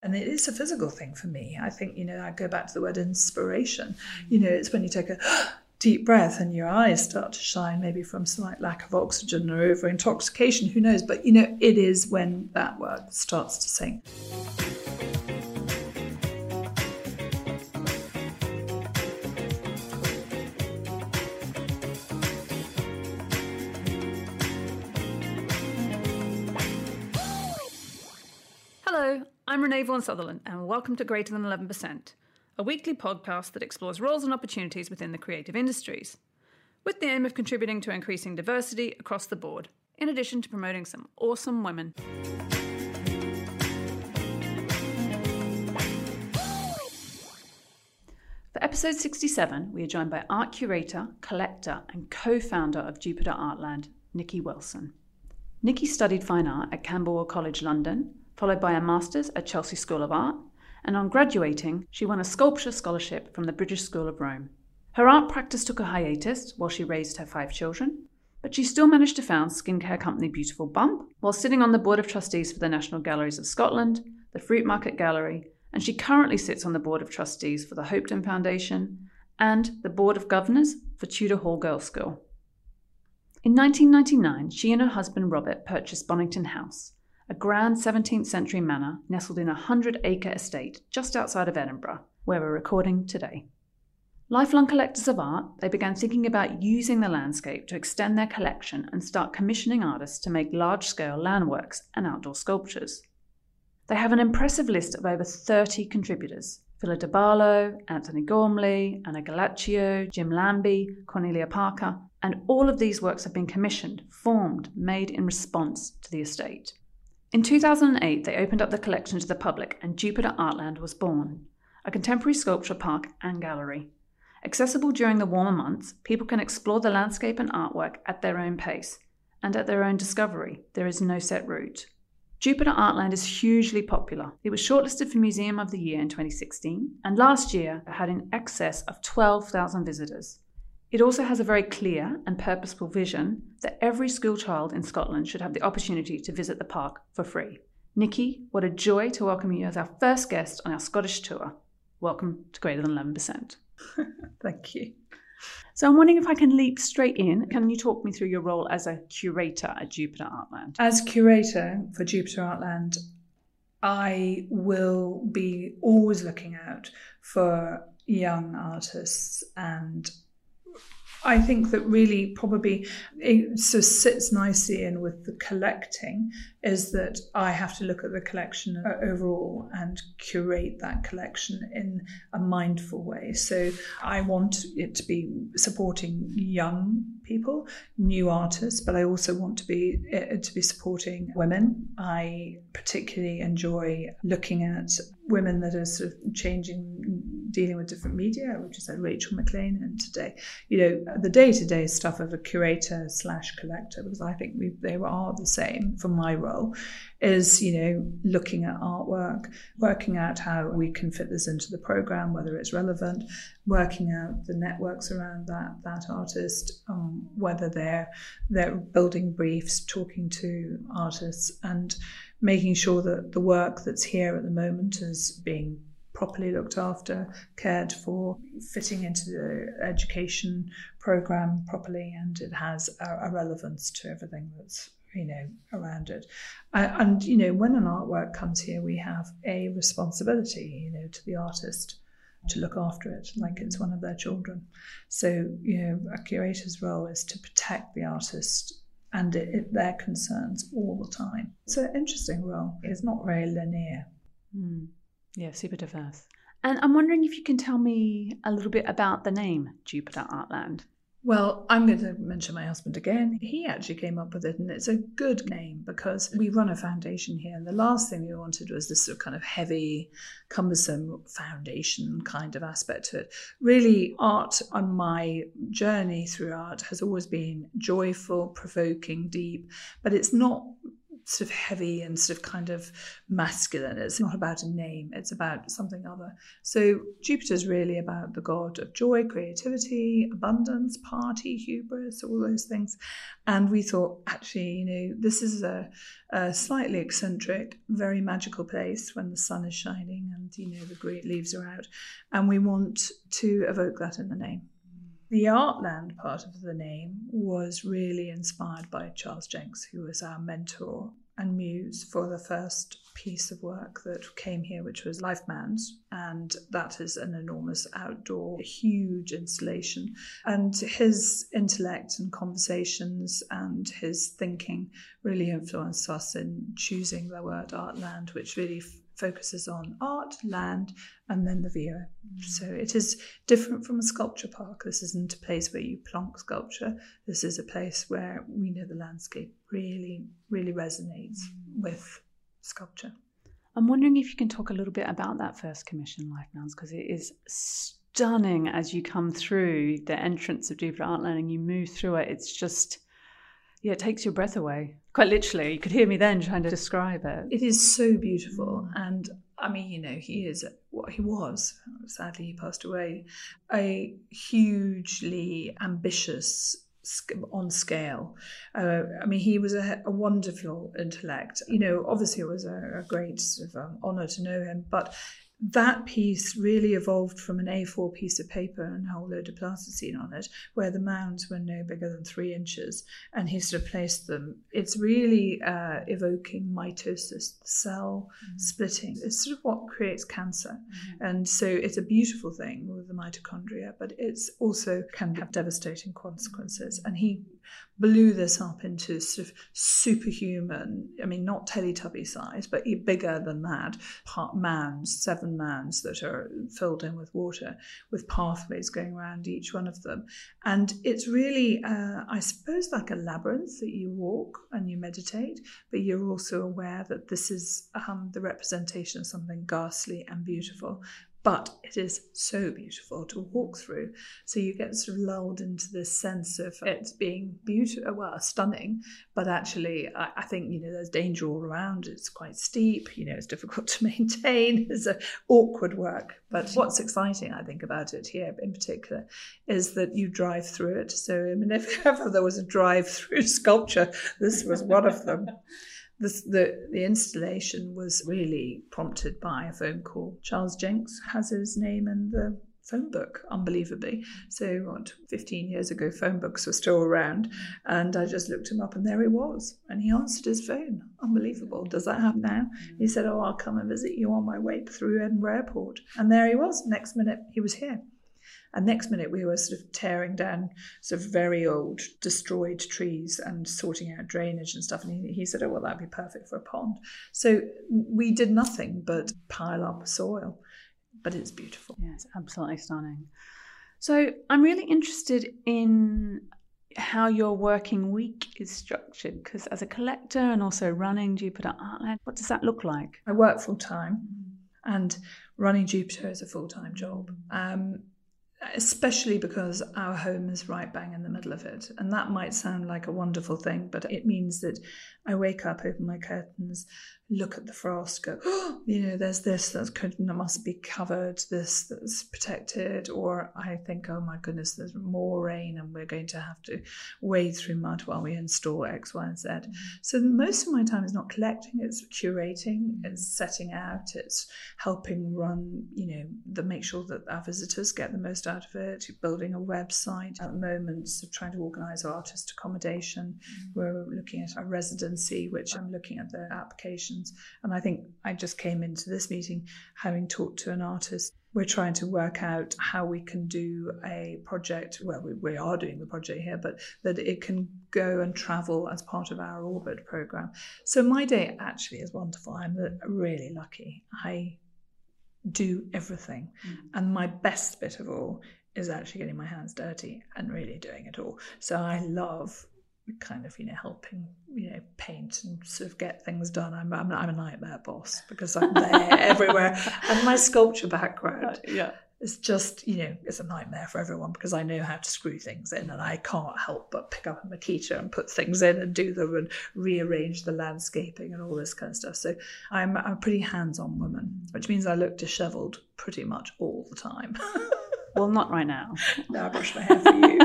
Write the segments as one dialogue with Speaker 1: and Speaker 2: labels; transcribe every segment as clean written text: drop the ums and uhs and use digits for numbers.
Speaker 1: And it is a physical thing for me. I think, I go back to the word inspiration. It's when you take a deep breath and your eyes start to shine, maybe from slight lack of oxygen or over intoxication, who knows? But, it is when that work starts to sink.
Speaker 2: Hello, I'm Renee Vaughan Sutherland and welcome to Greater Than 11%, a weekly podcast that explores roles and opportunities within the creative industries, with the aim of contributing to increasing diversity across the board, in addition to promoting some awesome women. For episode 67, we are joined by art curator, collector and co-founder of Jupiter Artland, Nikki Wilson. Nikki studied fine art at Camberwell College, London, followed by a master's at Chelsea School of Art, and on graduating, she won a sculpture scholarship from the British School of Rome. Her art practice took a hiatus while she raised her 5 children, but she still managed to found skincare company Beautiful Bump, while sitting on the Board of Trustees for the National Galleries of Scotland, the Fruit Market Gallery, and she currently sits on the Board of Trustees for the Hopetoun Foundation and the Board of Governors for Tudor Hall Girls' School. In 1999, she and her husband Robert purchased Bonington House, a grand 17th century manor nestled in a 100-acre estate just outside of Edinburgh, where we're recording today. Lifelong collectors of art, they began thinking about using the landscape to extend their collection and start commissioning artists to make large-scale land works and outdoor sculptures. They have an impressive list of over 30 contributors: Phila de Barlow, Anthony Gormley, Anna Galaccio, Jim Lambie, Cornelia Parker, and all of these works have been commissioned, formed, made in response to the estate. In 2008, they opened up the collection to the public and Jupiter Artland was born, a contemporary sculpture park and gallery. Accessible during the warmer months, people can explore the landscape and artwork at their own pace and at their own discovery. There is no set route. Jupiter Artland is hugely popular. It was shortlisted for Museum of the Year in 2016 and last year it had in excess of 12,000 visitors. It also has a very clear and purposeful vision that every schoolchild in Scotland should have the opportunity to visit the park for free. Nikki, what a joy to welcome you as our first guest on our Scottish tour. Welcome to Greater Than 11%.
Speaker 1: Thank you.
Speaker 2: So I'm wondering if I can leap straight in. Can you talk me through your role as a curator at Jupiter Artland?
Speaker 1: As curator for Jupiter Artland, I will be always looking out for young artists, and I think that really probably it sort of sits nicely in with the collecting is that I have to look at the collection overall and curate that collection in a mindful way. So I want it to be supporting young people, new artists, but I also want to be supporting women. I particularly enjoy looking at women that are sort of changing, dealing with different media, which is like Rachel McLean and today, the day-to-day stuff of a curator/collector, because I think they are the same for my role, is, looking at artwork, working out how we can fit this into the program, whether it's relevant, working out the networks around that artist, whether they're building briefs, talking to artists, and making sure that the work that's here at the moment is being properly looked after, cared for, fitting into the education program properly, and it has a relevance to everything that's around it. And when an artwork comes here, we have a responsibility, to the artist to look after it like it's one of their children. So, a curator's role is to protect the artist and their concerns all the time. It's an interesting role. It's not very linear.
Speaker 2: Yeah, super diverse. And I'm wondering if you can tell me a little bit about the name Jupiter Artland.
Speaker 1: Well, I'm going to mention my husband again. He actually came up with it, and it's a good name because we run a foundation here, and the last thing we wanted was this sort of kind of heavy, cumbersome foundation kind of aspect to it. Really, art on my journey through art has always been joyful, provoking, deep, but it's not sort of heavy and sort of kind of masculine. It's not about a name, it's about something other. So Jupiter is really about the god of joy, creativity, abundance, party, hubris, all those things. And we thought, actually, this is a slightly eccentric, very magical place when the sun is shining and, the green leaves are out. And we want to evoke that in the name. The Artland part of the name was really inspired by Charles Jenks, who was our mentor and muse for the first piece of work that came here, which was Life Mounds. And that is an enormous outdoor, huge installation. And his intellect and conversations and his thinking really influenced us in choosing the word Artland, which really focuses on art, land, and then the viewer. So it is different from a sculpture park. This isn't a place where you plonk sculpture. This is a place where we know the landscape really, really resonates with sculpture.
Speaker 2: I'm wondering if you can talk a little bit about that first commission, Life Mounds, because it is stunning as you come through the entrance of Jupiter Artland and you move through it. It's just, it takes your breath away. Quite literally, you could hear me then trying to describe it.
Speaker 1: It is so beautiful. And I mean, he is what he was. Sadly, he passed away. A hugely ambitious on scale. He was a wonderful intellect. Obviously it was a great sort of honour to know him, but that piece really evolved from an A4 piece of paper and a whole load of plasticine on it, where the mounds were no bigger than 3 inches, and he sort of placed them. It's really evoking mitosis, the cell splitting. It's sort of what creates cancer. And so it's a beautiful thing with the mitochondria, but it's also can have devastating consequences. And he blew this up into sort of superhuman, not Teletubby size, but bigger than that, mounds, 7 mounds that are filled in with water, with pathways going around each one of them. And it's really, I suppose, like a labyrinth that you walk and you meditate, but you're also aware that this is the representation of something ghastly and beautiful. But it is so beautiful to walk through. So you get sort of lulled into this sense of it being beautiful, stunning. But actually, I think, there's danger all around. It's quite steep. It's difficult to maintain. It's an awkward work. But what's exciting, I think, about it here in particular is that you drive through it. So, if ever there was a drive-through sculpture, this was one of them. The installation was really prompted by a phone call. Charles Jenks has his name in the phone book, unbelievably. So 15 years ago, phone books were still around. And I just looked him up and there he was. And he answered his phone. Unbelievable. Does that happen now? He said, I'll come and visit you on my way through Edinburgh Airport. And there he was. Next minute, he was here. And next minute we were sort of tearing down sort of very old, destroyed trees and sorting out drainage and stuff. And he said, well, that'd be perfect for a pond. So we did nothing but pile up soil. But it's beautiful.
Speaker 2: Yeah, it's absolutely stunning. So I'm really interested in how your working week is structured, because as a collector and also running Jupiter Artland, what does that look like?
Speaker 1: I work full time, and running Jupiter is a full-time job. Especially because our home is right bang in the middle of it. And that might sound like a wonderful thing, but it means that I wake up, open my curtains, look at the frost, go, there's this that must be covered, this that's protected. Or I think, oh my goodness, there's more rain and we're going to have to wade through mud while we install X, Y, and Z. Mm-hmm. So most of my time is not collecting, it's curating, it's setting out, it's helping run, make sure that our visitors get the most out of it, building a website at the moment, so trying to organise artist accommodation. Mm-hmm. We're looking at our residency, which I'm looking at the applications. And I think I just came into this meeting having talked to an artist. We're trying to work out how we can do a project. Well, we are doing the project here, but that it can go and travel as part of our Orbit program. So my day actually is wonderful. I'm really lucky. I do everything. Mm-hmm. And my best bit of all is actually getting my hands dirty and really doing it all. So I love kind of, helping, paint and sort of get things done. I'm a nightmare boss because I'm there everywhere. And my sculpture background It's just, it's a nightmare for everyone because I know how to screw things in and I can't help but pick up a Makita and put things in and do them and rearrange the landscaping and all this kind of stuff. So I'm a pretty hands-on woman, which means I look dishevelled pretty much all the time.
Speaker 2: Well, not right now.
Speaker 1: No, I brush my hair for you.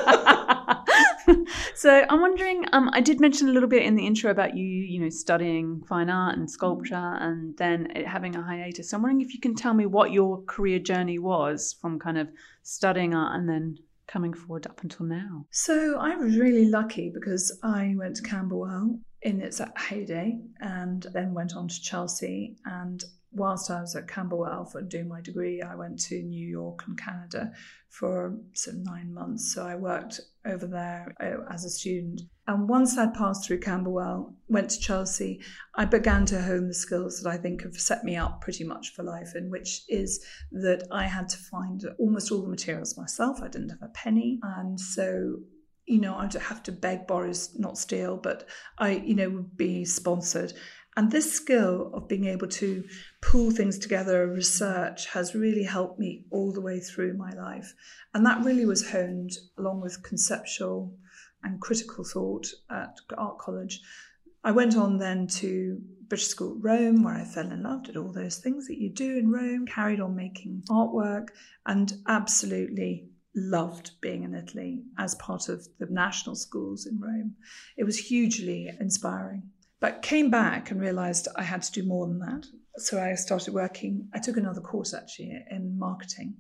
Speaker 2: So I'm wondering, I did mention a little bit in the intro about you studying fine art and sculpture and then having a hiatus. So I'm wondering if you can tell me what your career journey was from kind of studying art and then coming forward up until now.
Speaker 1: So I was really lucky because I went to Camberwell in its heyday and then went on to Chelsea. And whilst I was at Camberwell for doing my degree, I went to New York and Canada for sort of 9 months. So I worked over there as a student. And once I'd passed through Camberwell, went to Chelsea, I began to hone the skills that I think have set me up pretty much for life, and which is that I had to find almost all the materials myself. I didn't have a penny. And so I'd have to beg, borrow, not steal, but I, would be sponsored. And this skill of being able to pull things together, research, has really helped me all the way through my life. And that really was honed along with conceptual and critical thought at art college. I went on then to British School at Rome, where I fell in love, did all those things that you do in Rome, carried on making artwork, and absolutely loved being in Italy as part of the national schools in Rome. It was hugely inspiring. But came back and realised I had to do more than that. So I started working, I took another course actually in marketing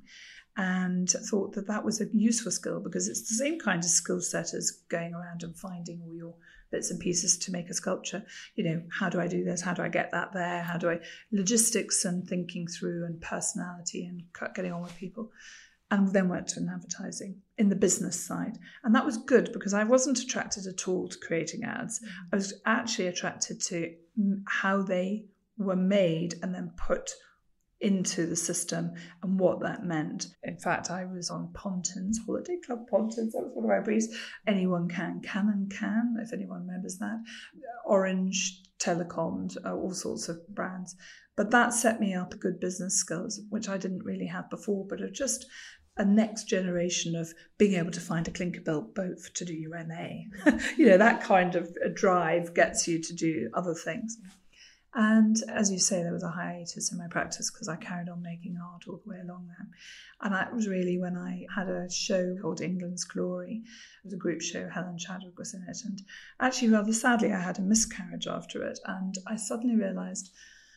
Speaker 1: and thought that was a useful skill because it's the same kind of skill set as going around and finding all your bits and pieces to make a sculpture. How do I do this? How do I get that there? How do I, logistics and thinking through and personality and getting on with people. And then worked in advertising in the business side. And that was good because I wasn't attracted at all to creating ads. I was actually attracted to how they were made and then put into the system and what that meant. In fact, I was on Pontins, Holiday Club Pontins, that was one of my briefs. Anyone Can, if anyone remembers that. Orange, Telecoms, all sorts of brands. But that set me up good business skills, which I didn't really have before, but are just a next generation of being able to find a clinker-built boat to do your MA. That kind of a drive gets you to do other things. And as you say, there was a hiatus in my practice because I carried on making art all the way along there. And that was really when I had a show called England's Glory. It was a group show, Helen Chadwick was in it. And actually, rather sadly, I had a miscarriage after it. And I suddenly realised,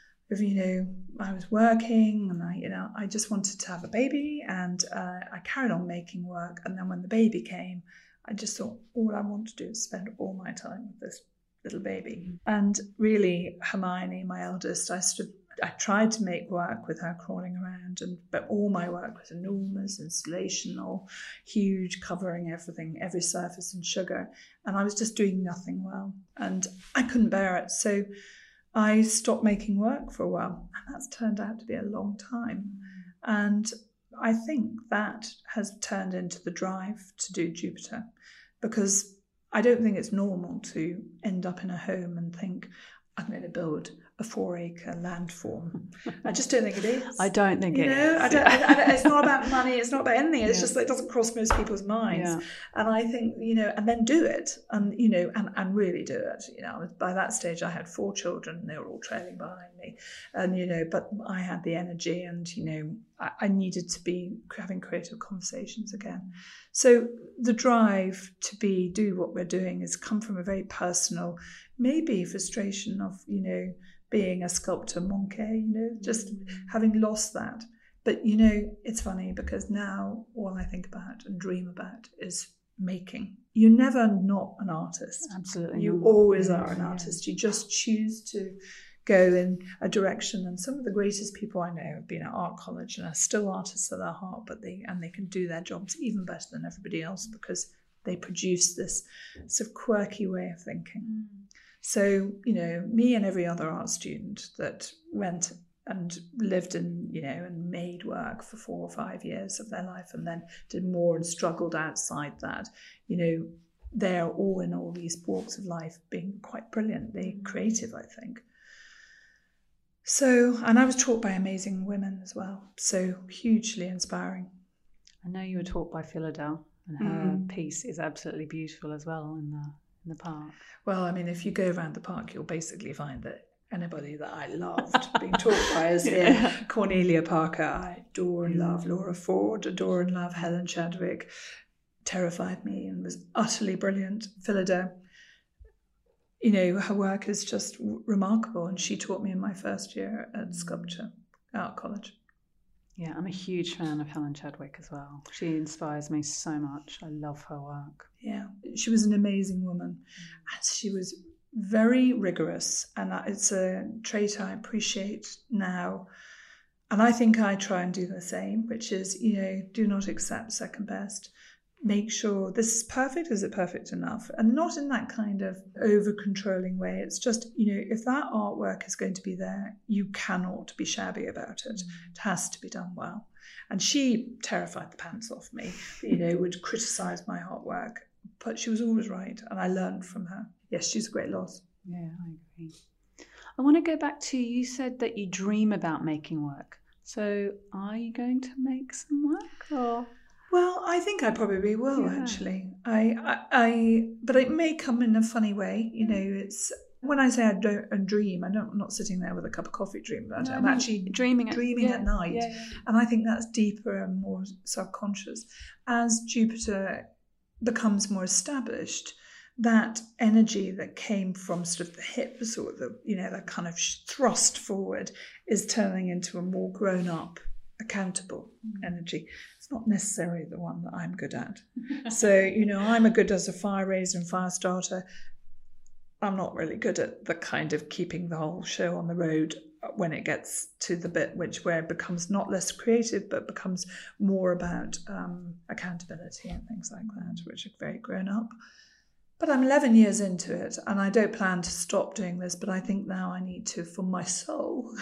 Speaker 1: I was working and I just wanted to have a baby and I carried on making work. And then when the baby came, I just thought, all I want to do is spend all my time with this little baby. And really, Hermione, my eldest, I tried to make work with her crawling around, but all my work was enormous, installational, huge, covering everything, every surface in sugar. And I was just doing nothing well. And I couldn't bear it. So I stopped making work for a while, and that's turned out to be a long time. And I think that has turned into the drive to do Jupiter, because I don't think it's normal to end up in a home and think, I'm going to build a 4-acre landform. I just don't think it is.
Speaker 2: I don't think it is.
Speaker 1: It's not about money. It's not about anything. It's just that it doesn't cross most people's minds. Yeah. And I think, and then do it and really do it. By that stage, I had 4 children and they were all trailing behind me. And, but I had the energy and, I needed to be having creative conversations again. So the drive to do what we're doing has come from a very personal, maybe frustration of, being a sculptor monkey, just having lost that. But, it's funny because now all I think about and dream about is making. You're never not an artist.
Speaker 2: Absolutely.
Speaker 1: You always are an artist. You just choose to go in a direction. And some of the greatest people I know have been at art college and are still artists at their heart, but they can do their jobs even better than everybody else because they produce this sort of quirky way of thinking. So, me and every other art student that went and lived in, and made work for 4 or 5 years of their life and then did more and struggled outside that, they're all in all these walks of life being quite brilliantly creative, I think. So, and I was taught by amazing women as well. So hugely inspiring.
Speaker 2: I know you were taught by Philadelphia, and her piece is absolutely beautiful as well in the park.
Speaker 1: Well, I mean, if you go around the park, you'll basically find that anybody that I loved being taught by is here. Cornelia Parker, I adore and love. Laura Ford, adore and love. Helen Chadwick terrified me and was utterly brilliant. Philadelphia, you know, her work is just remarkable, and she taught me in my first year at Sculpture Art College.
Speaker 2: Yeah, I'm a huge fan of Helen Chadwick as well. She inspires me so much. I love her work.
Speaker 1: Yeah, she was an amazing woman. And she was very rigorous, and it's a trait I appreciate now. And I think I try and do the same, which is, you know, do not accept second best. Make sure this is perfect. Is it perfect enough? And not in that kind of over-controlling way. It's just, you know, if that artwork is going to be there, you cannot be shabby about it. It has to be done well. And she terrified the pants off me, you know, would criticise my artwork. But she was always right, and I learned from her. Yes, she's a great loss.
Speaker 2: Yeah, I agree. I want to go back to, you said that you dream about making work. So are you going to make some work, or...?
Speaker 1: Well, I think I probably will, actually. But it may come in a funny way. You know, it's when I say I don't dream, I'm not sitting there with a cup of coffee dreaming about it. I'm actually dreaming at night. Yeah. And I think that's deeper and more subconscious. As Jupiter becomes more established, that energy that came from sort of the hips or the, you know, that kind of thrust forward is turning into a more grown-up, accountable energy. It's not necessarily the one that I'm good at. So, you know, I'm good as a fire raiser and fire starter. I'm not really good at the kind of keeping the whole show on the road when it gets to the bit where it becomes not less creative, but becomes more about accountability and things like that, which are very grown up. But I'm 11 years into it, and I don't plan to stop doing this, but I think now I need to, for my soul,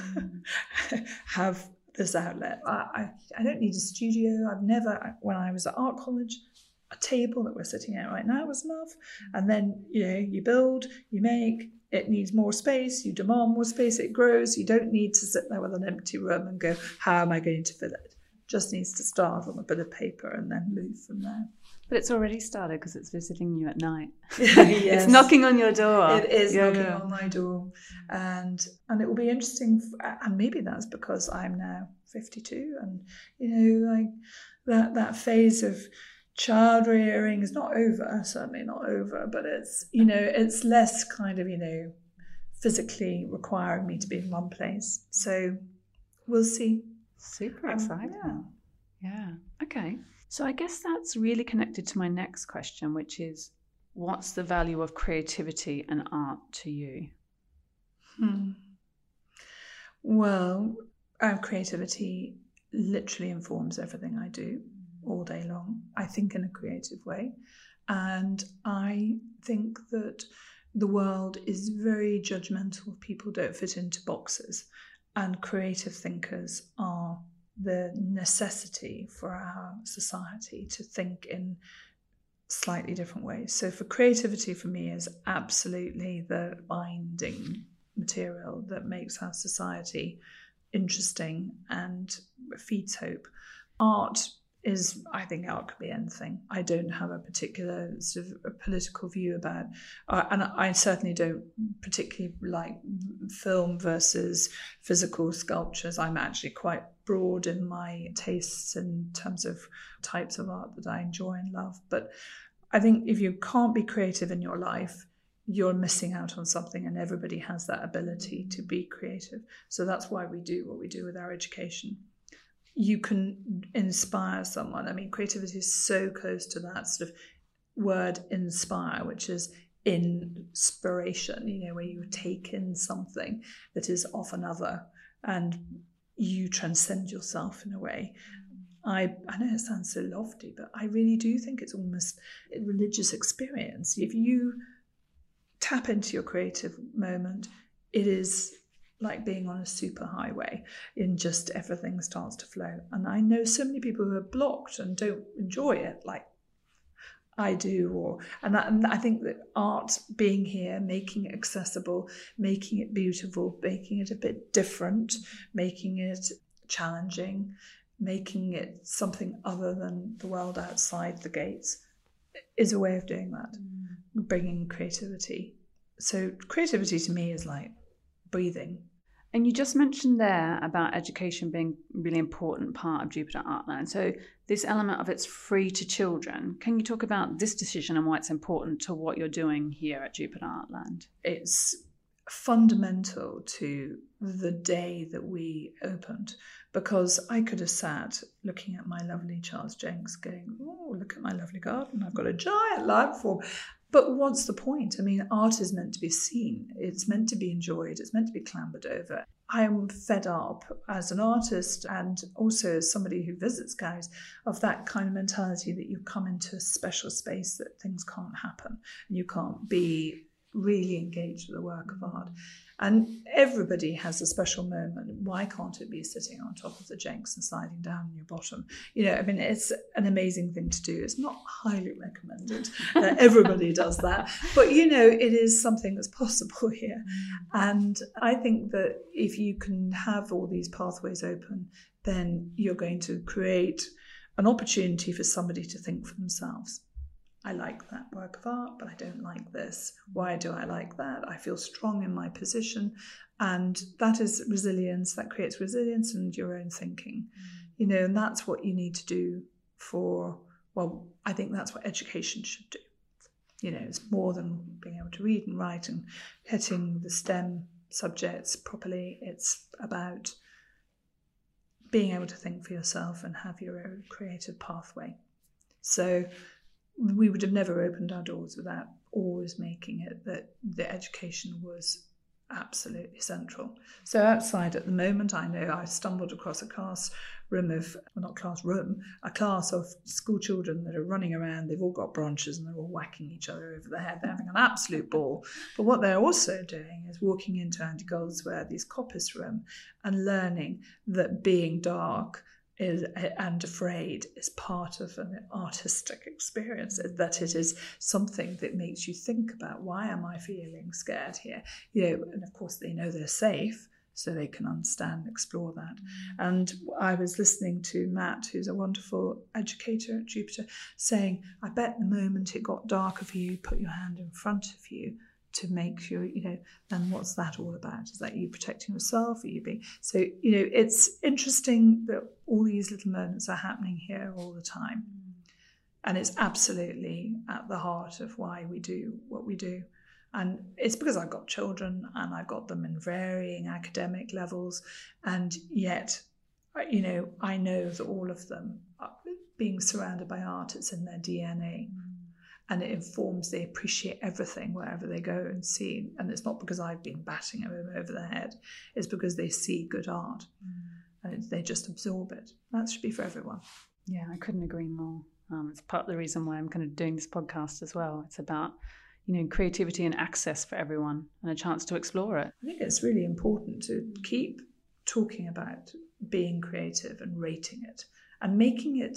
Speaker 1: have this outlet. I don't need a studio. I've never, when I was at art college, a table that we're sitting at right now was enough. And then, you know, you build, you make, it needs more space, you demand more space, it grows. You don't need to sit there with an empty room and go, how am I going to fill it? It just needs to start on a bit of paper and then move from there.
Speaker 2: But it's already started because it's visiting you at night.
Speaker 1: Yes.
Speaker 2: It's knocking on your door.
Speaker 1: It is knocking on my door. And it will be interesting. And maybe that's because I'm now 52. And, you know, like that phase of child rearing is not over, certainly not over. But it's, you know, it's less kind of, you know, physically requiring me to be in one place. So we'll see.
Speaker 2: Super exciting. Yeah. Okay. So I guess that's really connected to my next question, which is, what's the value of creativity and art to you?
Speaker 1: Well, creativity literally informs everything I do all day long. I think in a creative way. And I think that the world is very judgmental. People don't fit into boxes. And creative thinkers are the necessity for our society to think in slightly different ways. So for creativity, for me, is absolutely the binding material that makes our society interesting and feeds hope. Art is, I think art could be anything. I don't have a particular sort of a political view about, and I certainly don't particularly like film versus physical sculptures. I'm actually quite broad in my tastes in terms of types of art that I enjoy and love. But I think if you can't be creative in your life, you're missing out on something, and everybody has that ability to be creative. So that's why we do what we do with our education. You can inspire someone. I mean, creativity is so close to that sort of word inspire, which is inspiration, you know, where you take in something that is of another and you transcend yourself in a way. I know it sounds so lofty, but I really do think it's almost a religious experience. If you tap into your creative moment, it is like being on a super highway, in just everything starts to flow. And I know so many people who are blocked and don't enjoy it. Like, I do, and I think that art being here, making it accessible, making it beautiful, making it a bit different, making it challenging, making it something other than the world outside the gates, is a way of doing that, bringing creativity. So creativity to me is like breathing.
Speaker 2: And you just mentioned there about education being a really important part of Jupiter Artland. So this element of it's free to children. Can you talk about this decision and why it's important to what you're doing here at Jupiter Artland?
Speaker 1: It's fundamental to the day that we opened, because I could have sat looking at my lovely Charles Jenks going, oh, look at my lovely garden. I've got a giant lime form. But what's the point? I mean, art is meant to be seen. It's meant to be enjoyed. It's meant to be clambered over. I am fed up as an artist and also as somebody who visits galleries of that kind of mentality that you come into a special space that things can't happen and you can't be really engaged with the work of art. And everybody has a special moment. Why can't it be sitting on top of the Jenks and sliding down on your bottom? You know, I mean, it's an amazing thing to do. It's not highly recommended that everybody does that. But, you know, it is something that's possible here. And I think that if you can have all these pathways open, then you're going to create an opportunity for somebody to think for themselves. I like that work of art, but I don't like this. Why do I like that? I feel strong in my position. And that is resilience. That creates resilience and your own thinking. You know, and that's what you need to do I think that's what education should do. You know, it's more than being able to read and write and hitting the STEM subjects properly. It's about being able to think for yourself and have your own creative pathway. So we would have never opened our doors without always making it that the education was absolutely central. So outside at the moment, I know I stumbled across a class of school children that are running around. They've all got branches and they're all whacking each other over the head. They're having an absolute ball. But what they're also doing is walking into Andy Goldsworthy's coppice room and learning that being dark and afraid is part of an artistic experience, that it is something that makes you think about, why am I feeling scared here? You know, and of course they know they're safe, so they can understand and explore that. And I was listening to Matt, who's a wonderful educator at Jupiter, saying, I bet the moment it got darker for you, put your hand in front of you to make sure, you know, then what's that all about? Is that you protecting yourself? Are you being... So, you know, it's interesting that all these little moments are happening here all the time. And it's absolutely at the heart of why we do what we do. And it's because I've got children and I've got them in varying academic levels. And yet, you know, I know that all of them are being surrounded by art. It's in their DNA. And it informs, they appreciate everything wherever they go and see. And it's not because I've been batting them over the head. It's because they see good art and they just absorb it. That should be for everyone.
Speaker 2: Yeah, I couldn't agree more. It's part of the reason why I'm kind of doing this podcast as well. It's about, you know, creativity and access for everyone and a chance to explore it.
Speaker 1: I think it's really important to keep talking about being creative and rating it and making it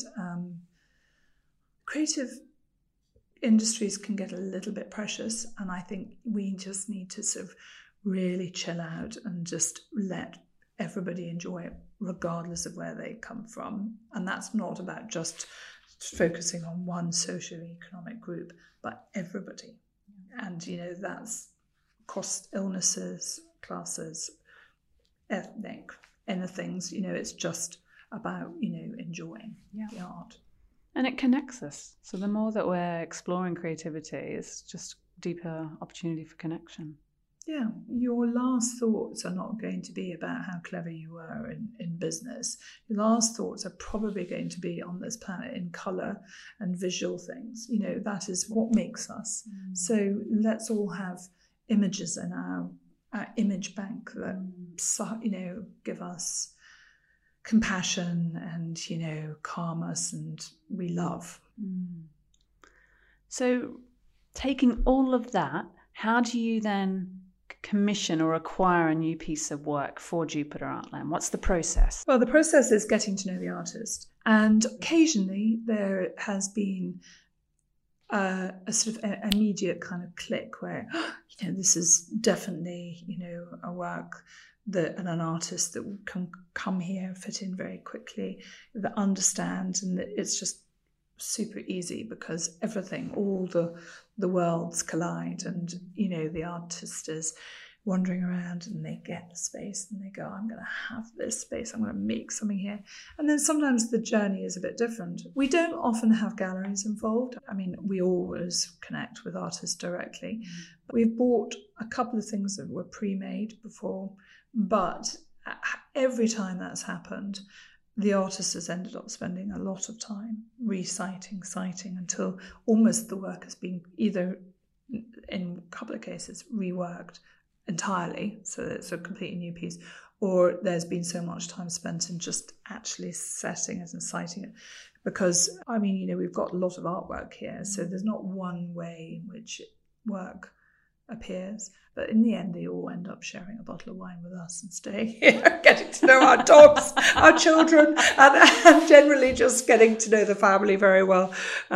Speaker 1: creative. Industries can get a little bit precious, and I think we just need to sort of really chill out and just let everybody enjoy it regardless of where they come from. And that's not about just focusing on one socio-economic group, but everybody. And, you know, that's across illnesses, classes, ethnic, things, you know, it's just about, you know, enjoying the art.
Speaker 2: And it connects us. So the more that we're exploring creativity, it's just deeper opportunity for connection.
Speaker 1: Yeah, your last thoughts are not going to be about how clever you were in business. Your last thoughts are probably going to be on this planet in colour and visual things. You know, that is what makes us. So let's all have images in our image bank that, you know, give us compassion and, you know, calm us and we love.
Speaker 2: So taking all of that, how do you then commission or acquire a new piece of work for Jupiter Artland? What's the process?
Speaker 1: Well, the process is getting to know the artist. And occasionally there has been a sort of immediate kind of click where, this is definitely, a work that and an artist that can come here, fit in very quickly, that understands, and that it's just super easy because everything, all the worlds collide, and the artist is wandering around and they get the space and they go, I'm going to have this space, I'm going to make something here. And then sometimes the journey is a bit different. We don't often have galleries involved. I mean, we always connect with artists directly. We've bought a couple of things that were pre-made before, but every time that's happened, the artist has ended up spending a lot of time citing until almost the work has been either, in a couple of cases, reworked entirely, so it's a completely new piece, or there's been so much time spent in just actually setting it and citing it. Because, we've got a lot of artwork here, so there's not one way in which work appears. But in the end, they all end up sharing a bottle of wine with us and staying here, getting to know our dogs, our children, and generally just getting to know the family very well.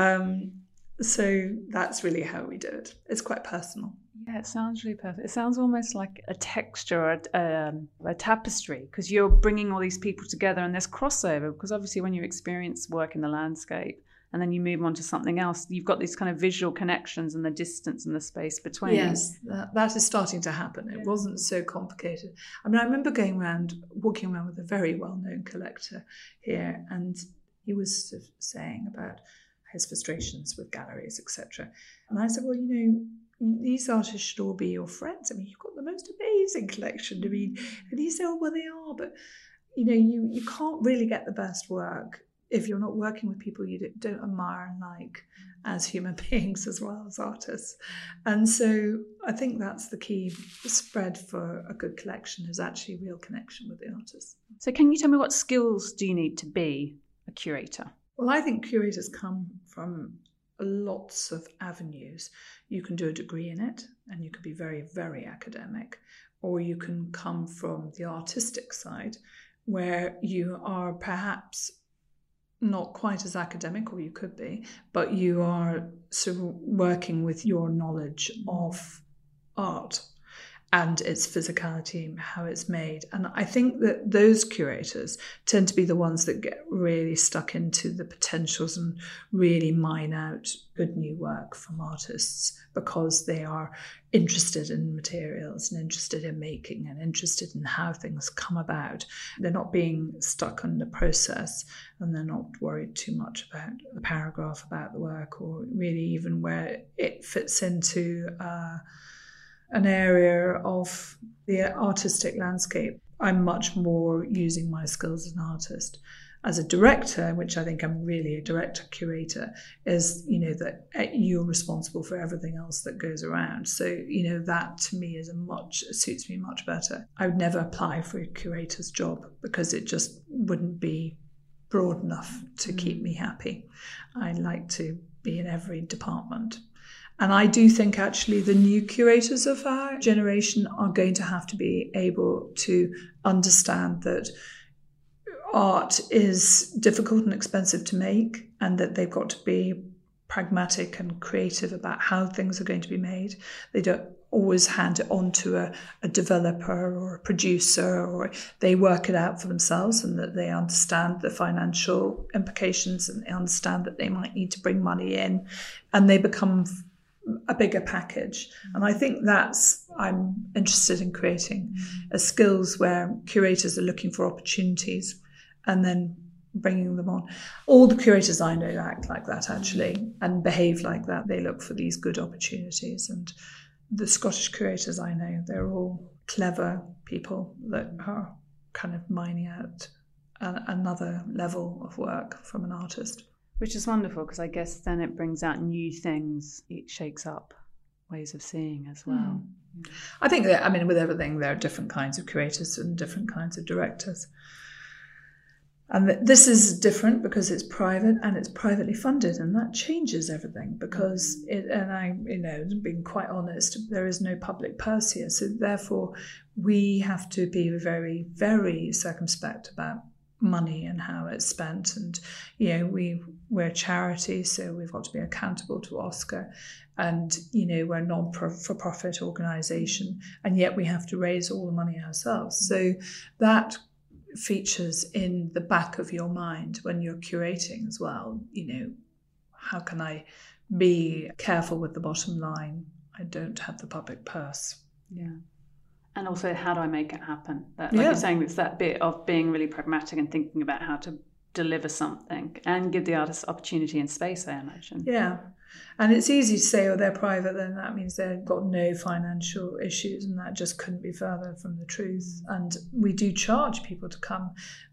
Speaker 1: So that's really how we do it. It's quite personal.
Speaker 2: Yeah, it sounds really perfect. It sounds almost like a texture, a tapestry, because you're bringing all these people together and there's crossover, because obviously when you experience work in the landscape and then you move on to something else, you've got these kind of visual connections and the distance and the space between.
Speaker 1: Yes, that is starting to happen. It wasn't so complicated. I remember walking around with a very well-known collector here, and he was sort of saying about his frustrations with galleries, etc. And I said, well, these artists should all be your friends. You've got the most amazing collection. And he said, oh, well, they are, but you can't really get the best work if you're not working with people you don't admire and like as human beings as well as artists. And so I think that's the key spread for a good collection, is actually real connection with the artist.
Speaker 2: So can you tell me, what skills do you need to be a curator?
Speaker 1: Well, I think curators come from lots of avenues. You can do a degree in it and you can be very, very academic, or you can come from the artistic side where you are perhaps not quite as academic, or you could be, but you are sort of working with your knowledge of art and its physicality, how it's made. And I think that those curators tend to be the ones that get really stuck into the potentials and really mine out good new work from artists, because they are interested in materials and interested in making and interested in how things come about. They're not being stuck on the process, and they're not worried too much about a paragraph about the work, or really even where it fits into an area of the artistic landscape. I'm much more using my skills as an artist. As a director, which I think I'm really a director-curator, is, that you're responsible for everything else that goes around. So, that to me suits me much better. I would never apply for a curator's job because it just wouldn't be broad enough to keep me happy. I like to be in every department. And I do think actually the new curators of our generation are going to have to be able to understand that art is difficult and expensive to make, and that they've got to be pragmatic and creative about how things are going to be made. They don't always hand it on to a developer or a producer, or they work it out for themselves, and that they understand the financial implications, and they understand that they might need to bring money in, and they become a bigger package. And I think I'm interested in creating skills where curators are looking for opportunities and then bringing them on. All the curators I know act like that, actually, and behave like that. They look for these good opportunities. And the Scottish curators I know, they're all clever people that are kind of mining out another level of work from an artist.
Speaker 2: Which is wonderful, because I guess then it brings out new things. It shakes up ways of seeing as well.
Speaker 1: I think that, with everything, there are different kinds of curators and different kinds of directors. And this is different because it's private and it's privately funded, and that changes everything, because being quite honest, there is no public purse here. So therefore, we have to be very, very circumspect about money and how it's spent. And, we're a charity, so we've got to be accountable to Oscar. And, we're a non-for-profit organisation, and yet we have to raise all the money ourselves. So that features in the back of your mind when you're curating as well. How can I be careful with the bottom line? I don't have the public purse.
Speaker 2: Yeah. And also, how do I make it happen? Like you're saying, it's that bit of being really pragmatic and thinking about how to deliver something and give the artists opportunity and space, I imagine.
Speaker 1: Yeah. And it's easy to say, they're private, then that means they've got no financial issues, and that just couldn't be further from the truth. And we do charge people to come.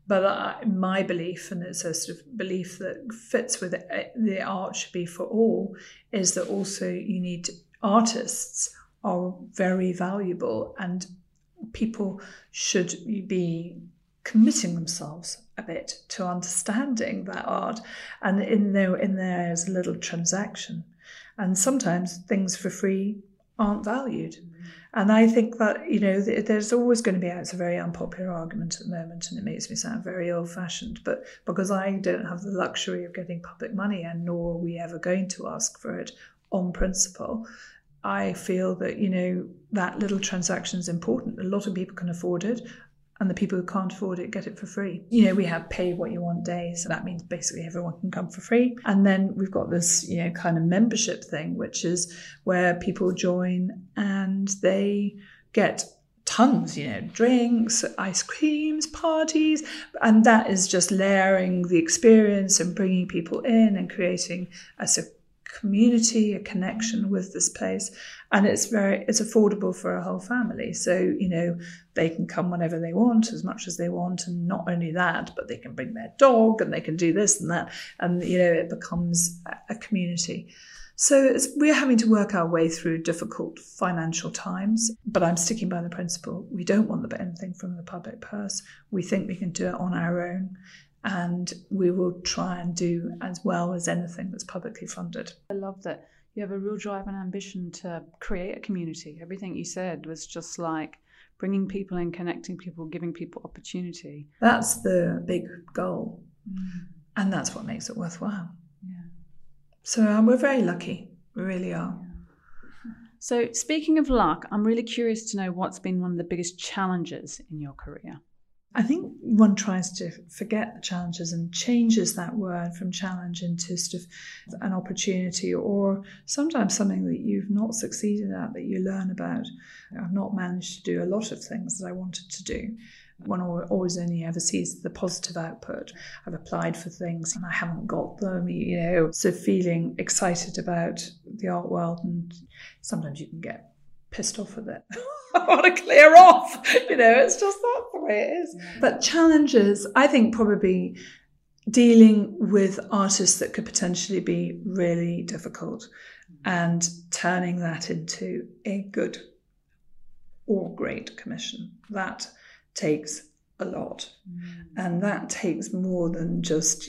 Speaker 1: But my belief, and it's a sort of belief that fits with it, the art should be for all, is that also you need artists are very valuable, and people should be committing themselves a bit to understanding that art, and in there is a little transaction, and sometimes things for free aren't valued. And I think that there's always going to be, it's a very unpopular argument at the moment, and it makes me sound very old-fashioned, but because I don't have the luxury of getting public money, and nor are we ever going to ask for it on principle, I feel that that little transaction is important. A lot of people can afford it, and the people who can't afford it get it for free. We have pay what you want days, so that means basically everyone can come for free. And then we've got this, kind of membership thing, which is where people join and they get tons, drinks, ice creams, parties, and that is just layering the experience and bringing people in and creating a community, a connection with this place. And it's affordable for a whole family. So, they can come whenever they want, as much as they want. And not only that, but they can bring their dog and they can do this and that. And, it becomes a community. So we're having to work our way through difficult financial times. But I'm sticking by the principle. We don't want anything from the public purse. We think we can do it on our own. And we will try and do as well as anything that's publicly funded.
Speaker 2: I love that you have a real drive and ambition to create a community. Everything you said was just like bringing people in, connecting people, giving people opportunity.
Speaker 1: That's the big goal. And that's what makes it worthwhile.
Speaker 2: Yeah.
Speaker 1: So we're very lucky. We really are.
Speaker 2: Yeah. So speaking of luck, I'm really curious to know what's been one of the biggest challenges in your career.
Speaker 1: I think one tries to forget the challenges and changes that word from challenge into sort of an opportunity, or sometimes something that you've not succeeded at that you learn about. I've not managed to do a lot of things that I wanted to do. One always only ever sees the positive output. I've applied for things and I haven't got them, so feeling excited about the art world, and sometimes you can get pissed off with it. I want to clear off, it's just that's the way it is. But challenges, I think, probably dealing with artists that could potentially be really difficult and turning that into a good or great commission. That takes a lot. And that takes more than just,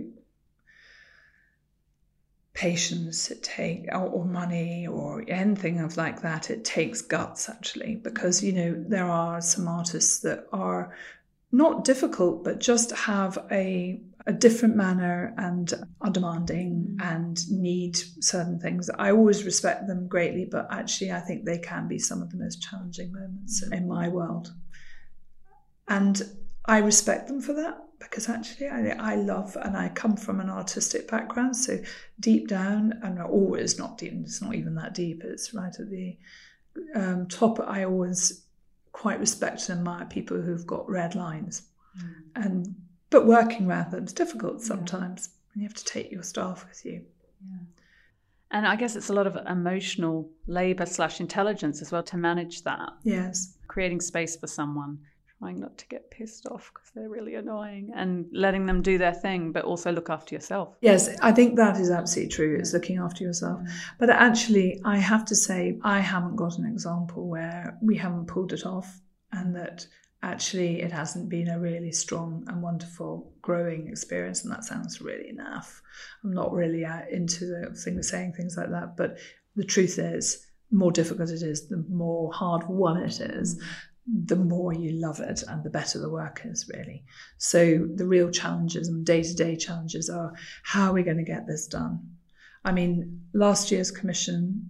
Speaker 1: patience, or money or anything of like that. It takes guts, actually, because there are some artists that are not difficult but just have a different manner and are demanding and need certain things. I always respect them greatly, but actually I think they can be some of the most challenging moments in my world, and I respect them for that, because actually I love, and I come from an artistic background, so deep down, and always not deep, it's not even that deep, it's right at the top, I always quite respect and admire people who've got red lines. But working around them is difficult sometimes, and you have to take your staff with you.
Speaker 2: Yeah. And I guess it's a lot of emotional labour / intelligence as well to manage that.
Speaker 1: Yes.
Speaker 2: Creating space for someone, trying not to get pissed off because they're really annoying, and letting them do their thing, but also look after yourself.
Speaker 1: Yes, I think that is absolutely true. It's looking after yourself. But actually, I have to say, I haven't got an example where we haven't pulled it off, and that actually it hasn't been a really strong and wonderful growing experience. And that sounds really naff. I'm not really into the thing of saying things like that. But the truth is, the more difficult it is, the more hard won it is. the more you love it and the better the work is, really. So the real challenges and day-to-day challenges are, how are we going to get this done? I mean, last year's commission,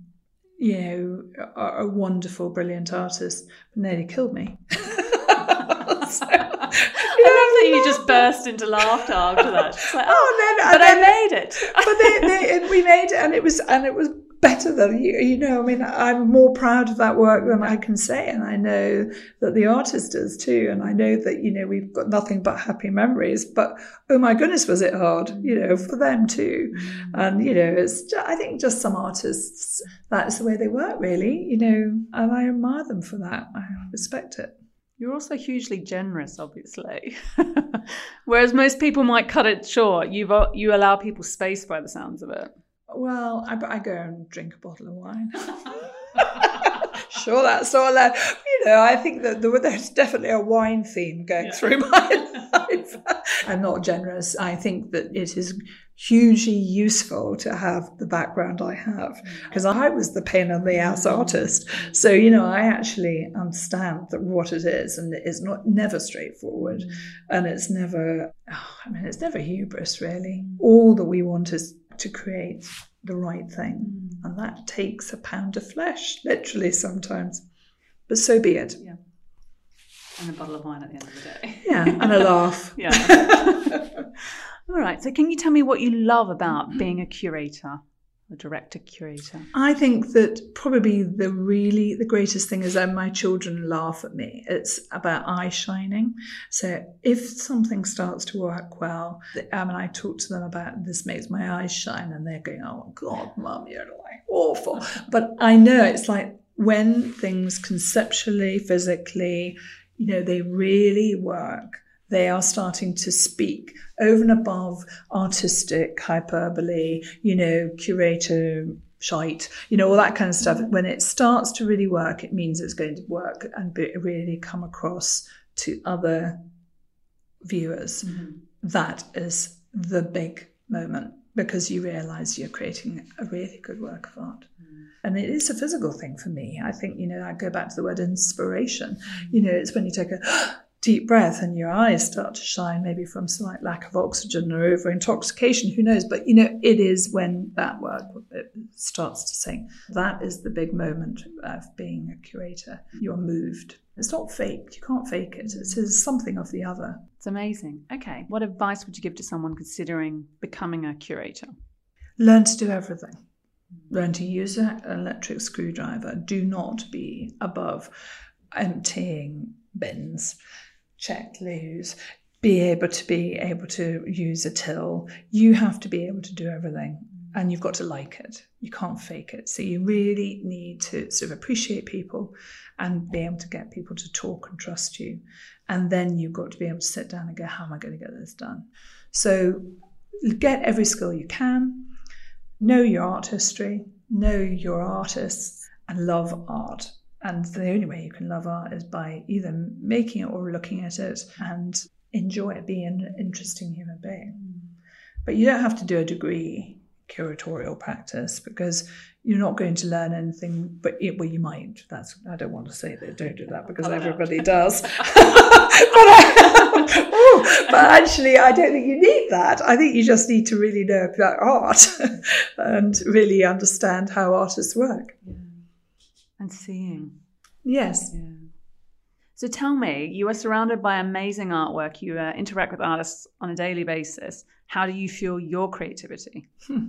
Speaker 1: a wonderful, brilliant artist nearly killed me.
Speaker 2: I love that you just burst into laughter after that. She's like, I made it.
Speaker 1: But we made it, and it was better than I mean, I'm more proud of that work than I can say, and I know that the artist is too, and I know that we've got nothing but happy memories. But oh my goodness, was it hard, for them too. And it's I think just some artists, that's the way they work, really, and I admire them for that. I respect it.
Speaker 2: You're also hugely generous, obviously. Whereas most people might cut it short, you allow people space by the sounds of it.
Speaker 1: Well, I go and drink a bottle of wine. Sure, that's not allowed. I think that there's definitely a wine theme going through my life. I'm not generous. I think that it is hugely useful to have the background I have, because I was the pain in the ass artist. So, I actually understand what it is, and it's never straightforward, and it's never hubris, really. All that we want is to create the right thing, and that takes a pound of flesh, literally, sometimes. But so be it.
Speaker 2: Yeah. And a bottle of wine at the end of the day.
Speaker 1: Yeah, and a laugh.
Speaker 2: Yeah. All right. So can you tell me what you love about being a curator, a director curator?
Speaker 1: I think that probably the greatest thing is that my children laugh at me. It's about eye shining. So if something starts to work well, I talk to them about, this makes my eyes shine, and they're going, oh God, Mum, you're like awful. But I know it's like when things conceptually, physically, they really work, they are starting to speak over and above artistic hyperbole, curator shite, all that kind of stuff. When it starts to really work, it means it's going to work and really come across to other viewers. That is the big moment, because you realise you're creating a really good work of art. And it is a physical thing for me. I think, I go back to the word inspiration. It's when you take a deep breath and your eyes start to shine, maybe from slight lack of oxygen or over intoxication, who knows? But, it is when that work starts to sing. That is the big moment of being a curator. You're moved. It's not faked. You can't fake it. It is something of the other.
Speaker 2: It's amazing. Okay. What advice would you give to someone considering becoming a curator?
Speaker 1: Learn to do everything. Learn to use an electric screwdriver. Do not be above emptying bins. Check loos. Be able to use a till. You have to be able to do everything, and you've got to like it. You can't fake it. So you really need to sort of appreciate people and be able to get people to talk and trust you. And then you've got to be able to sit down and go, how am I going to get this done? So get every skill you can. Know your art history. Know your artists, and love art. And the only way you can love art is by either making it or looking at it and enjoy it, be an interesting human being. But you don't have to do a degree curatorial practice, because you're not going to learn anything, but you might. I don't want to say that, don't do that, because everybody does. But actually, I don't think you need that. I think you just need to really know about art and really understand how artists work.
Speaker 2: Yeah. And seeing.
Speaker 1: Yes.
Speaker 2: Yeah. So tell me, you are surrounded by amazing artwork. You interact with artists on a daily basis. How do you fuel your creativity?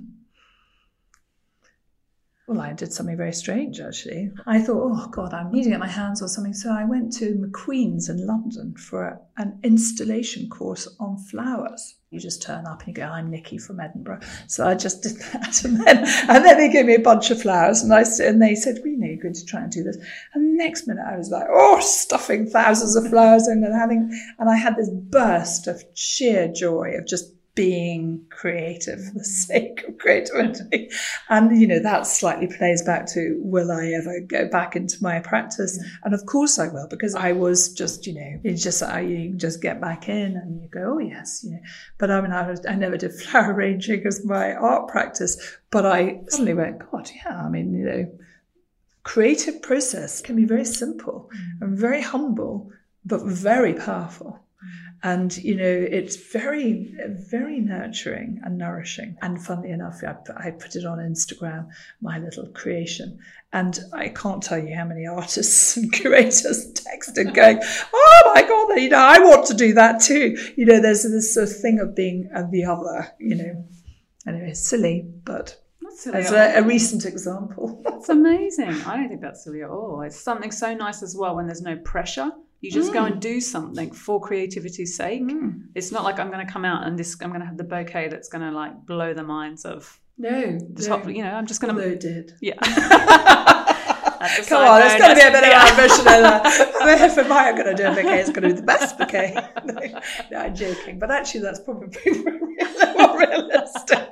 Speaker 1: Well, I did something very strange, actually. I thought, oh, God, I'm needing to get my hands on something. So I went to McQueen's in London for an installation course on flowers. You just turn up and you go, I'm Nikki from Edinburgh. So I just did that. And then they gave me a bunch of flowers. And they said, you're going to try and do this. And the next minute I was like, stuffing thousands of flowers in and I had this burst of sheer joy of just being creative for the sake of creativity. And, that slightly plays back to, will I ever go back into my practice? Yeah. And of course I will, because I was just, it's just, you just get back in and you go, oh yes, But I never did flower arranging as my art practice, but I suddenly went, God, yeah, creative process can be very simple and very humble, but very powerful. And, it's very, very nurturing and nourishing. And funnily enough, I put it on Instagram, my little creation. And I can't tell you how many artists and curators texted going, oh my God, I want to do that too. There's this sort of thing of being the other, Anyway, silly, but as a recent example.
Speaker 2: That's amazing. I don't think that's silly at all. It's something so nice as well when there's no pressure. You just go and do something for creativity's sake. It's not like I'm going to come out and I'm going to have the bouquet that's going to blow the minds of top. I'm just going to.
Speaker 1: Although it did.
Speaker 2: Yeah.
Speaker 1: Come on, there's got to be a bit of ambition in there. If I am going to do a bouquet, it's going to be the best bouquet. No, I'm joking. But actually, that's probably more realistic.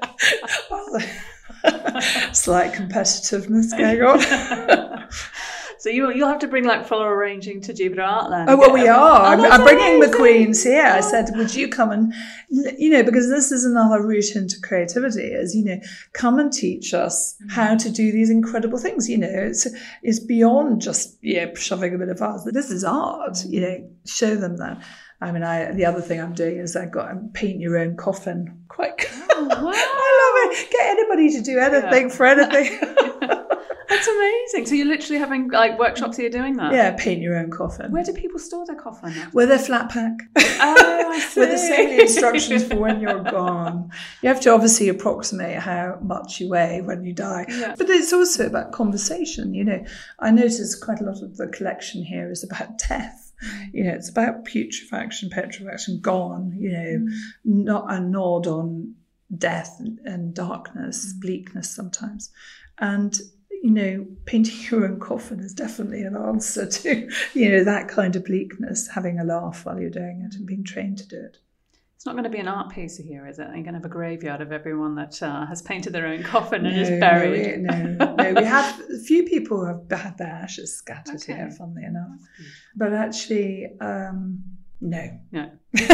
Speaker 1: Slight competitiveness going on.
Speaker 2: So you'll have to bring floral arranging to Jupiter Artland.
Speaker 1: Oh, well, we are. I'm bringing the queens here. I said, would you come and, because this is another route into creativity, is, come and teach us how to do these incredible things. It's beyond just, shoving a bit of art. This is art, show them that. I mean, the other thing I'm doing is paint your own coffin. Quite cool. Oh, wow. I love it. Get anybody to do anything for anything.
Speaker 2: That's amazing. So you're literally having workshops here doing that?
Speaker 1: Yeah, paint your own coffin.
Speaker 2: Where do people store their coffin?
Speaker 1: With a flat pack.
Speaker 2: Oh, I see.
Speaker 1: With the same instructions for when you're gone. You have to obviously approximate how much you weigh when you die. Yeah. But it's also about conversation. I notice quite a lot of the collection here is about death. It's about putrefaction, petrifaction, gone. Not a nod on death and darkness, bleakness sometimes. And painting your own coffin is definitely an answer to, that kind of bleakness, having a laugh while you're doing it and being trained to do it.
Speaker 2: It's not going to be an art piece here, is it? You're going to have a graveyard of everyone that has painted their own coffin and is buried.
Speaker 1: No. We have a few people who have had their ashes scattered here, funnily enough. But actually, no.
Speaker 2: No.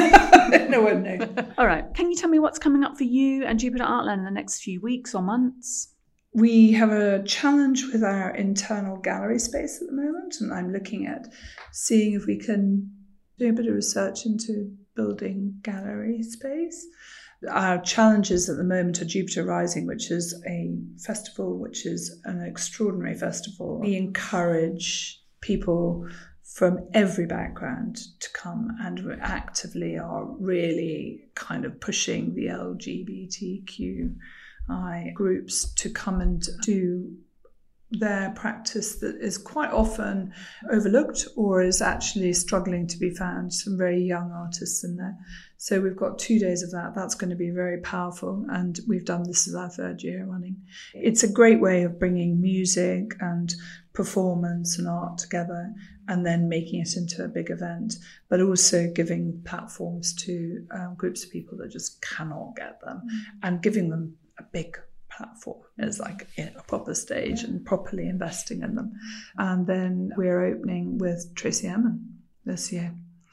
Speaker 1: No.
Speaker 2: All right. Can you tell me what's coming up for you and Jupiter Artland in the next few weeks or months?
Speaker 1: We have a challenge with our internal gallery space at the moment, and I'm looking at seeing if we can do a bit of research into building gallery space. Our challenges at the moment are Jupiter Rising, which is a festival, which is an extraordinary festival. We encourage people from every background to come, and we actively are really kind of pushing the LGBTQI groups to come and do their practice that is quite often overlooked or is actually struggling to be found. Some very young artists in there. So we've got 2 days of that. That's going to be very powerful, and we've done this as our 3rd year running. It's a great way of bringing music and performance and art together and then making it into a big event, but also giving platforms to groups of people that just cannot get them and giving them a big platform is a proper stage and properly investing in them. And then we're opening with Tracy Emin this year.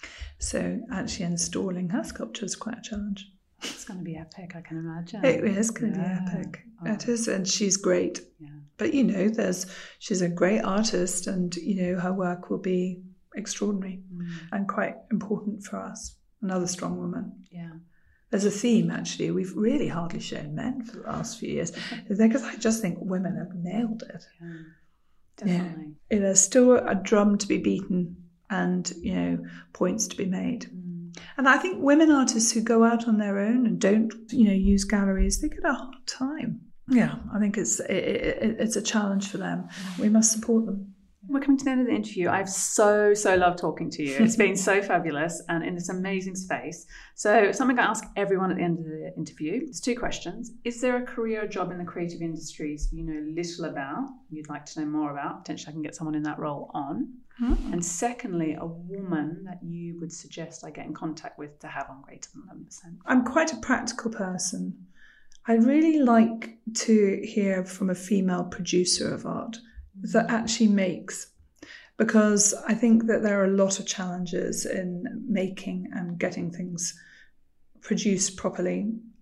Speaker 1: So actually installing her sculpture is quite a challenge.
Speaker 2: It's going to be epic, I can imagine.
Speaker 1: It is going to be epic. Oh. It is, and she's great.
Speaker 2: Yeah.
Speaker 1: But she's a great artist, and her work will be extraordinary and quite important for us. Another strong woman.
Speaker 2: Yeah.
Speaker 1: There's a theme, actually. We've really hardly shown men for the last few years, because I just think women have nailed it.
Speaker 2: Yeah, definitely.
Speaker 1: Yeah. There's still a drum to be beaten and, points to be made. And I think women artists who go out on their own and don't, use galleries, they get a hard time. Yeah, I think it's a challenge for them. We must support them.
Speaker 2: We're coming to the end of the interview. I've so loved talking to you. It's been so fabulous and in this amazing space. So something I ask everyone at the end of the interview. There's 2 questions. Is there a career or job in the creative industries you know little about, you'd like to know more about? Potentially I can get someone in that role on. Mm-hmm. And secondly, a woman that you would suggest I get in contact with to have on Greater Than 11%.
Speaker 1: I'm quite a practical person. I'd really like to hear from a female producer of art that actually makes, because I think that there are a lot of challenges in making and getting things produced properly.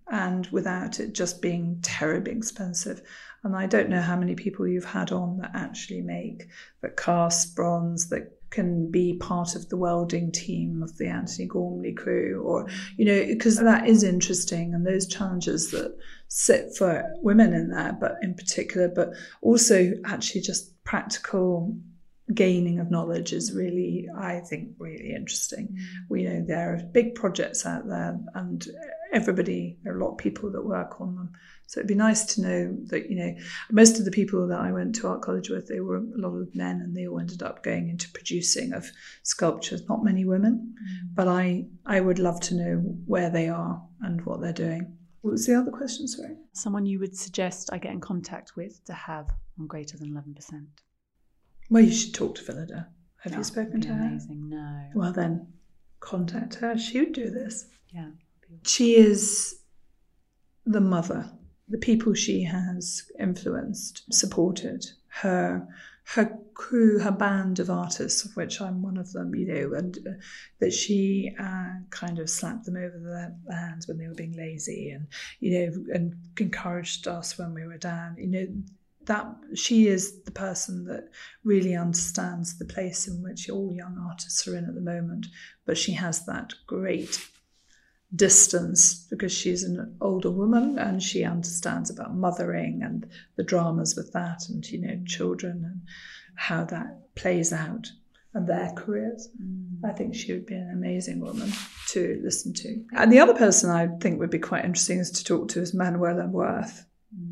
Speaker 1: and without it just being terribly expensive. And I don't know how many people you've had on that actually that cast bronze, that can be part of the welding team of the Anthony Gormley crew, or, because that is interesting, and those challenges that sit for women in that, but in particular, but also actually just practical gaining of knowledge is really, I think, really interesting. There are big projects out there, and there are a lot of people that work on them. So it'd be nice to know that, most of the people that I went to art college with, they were a lot of men, and they all ended up going into producing of sculptures, not many women. But I would love to know where they are and what they're doing. What was the other question, sorry?
Speaker 2: Someone you would suggest I get in contact with to have on greater than 11%?
Speaker 1: Well, you should talk to Phillida. Have you spoken to her?
Speaker 2: Amazing, no.
Speaker 1: Well, then contact her. She would do this.
Speaker 2: Yeah.
Speaker 1: She is the mother. The people she has influenced, supported, her crew, her band of artists, of which I'm one of them, and that she kind of slapped them over the hands when they were being lazy, and and encouraged us when we were down. That she is the person that really understands the place in which all young artists are in at the moment, but she has that great distance because she's an older woman, and she understands about mothering and the dramas with that, and children and how that plays out and their careers. I think she would be an amazing woman to listen to. And the other person I think would be quite interesting is to talk to is Manuela Worth,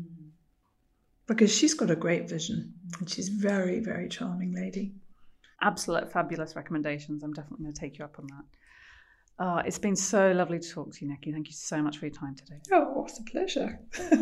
Speaker 1: because she's got a great vision, and she's very, very charming lady.
Speaker 2: Absolute fabulous recommendations. I'm definitely going to take you up on that. It's been so lovely to talk to you, Nikki. Thank you so much for your time today.
Speaker 1: Oh, it's a pleasure.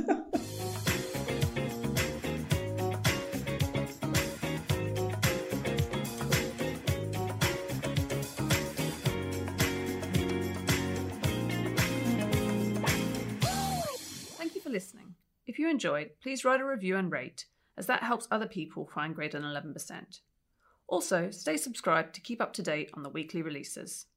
Speaker 2: Thank you for listening. If you enjoyed, please write a review and rate, as that helps other people find greater than 11%. Also, stay subscribed to keep up to date on the weekly releases.